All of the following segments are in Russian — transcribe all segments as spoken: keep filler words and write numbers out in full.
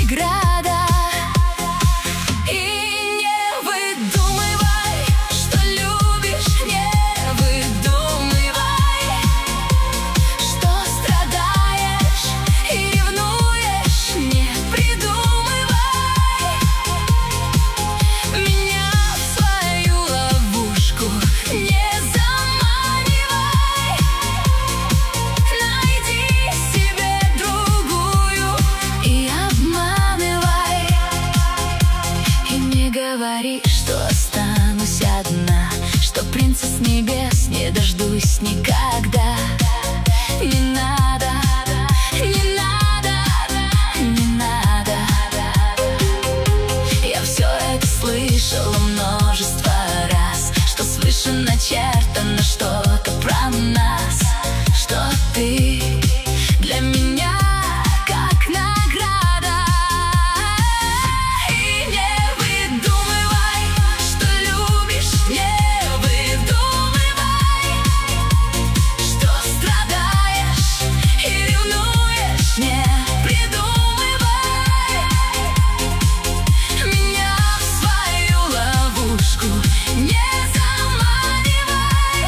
преграда. И не выдумывай, что любишь, не выдумывай, что страдаешь и ревнуешь, не придумывай. Меня в свою ловушку не заманивай. Найди себе другую и обманывай. И не говори, что останусь одна, что принца с небес не дождусь никогда. Не надо, не надо, не надо. Я все это слышала множество раз, что свыше начертано что-то про нас, что ты для меня как награда. И не выдумывай, что любишь, не выдумывай, что страдаешь и ревнуешь, не придумывай. Меня в свою ловушку не заманивай.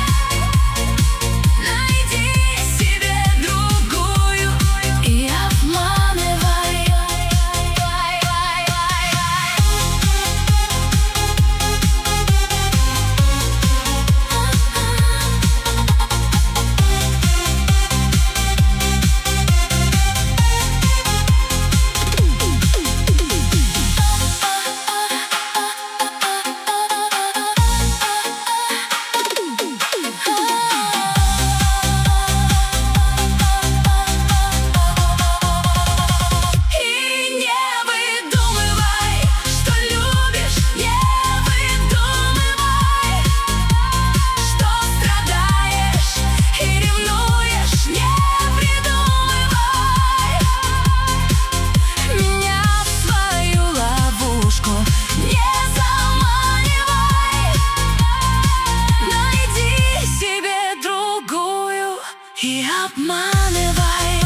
Найди себе другую и обманывай. И не выдумывай, что любишь, не выдумывай, что страдаешь и ревнуешь, не придумывай. Меня в свою ловушку не заманивай. Найди себе другую и обманывай.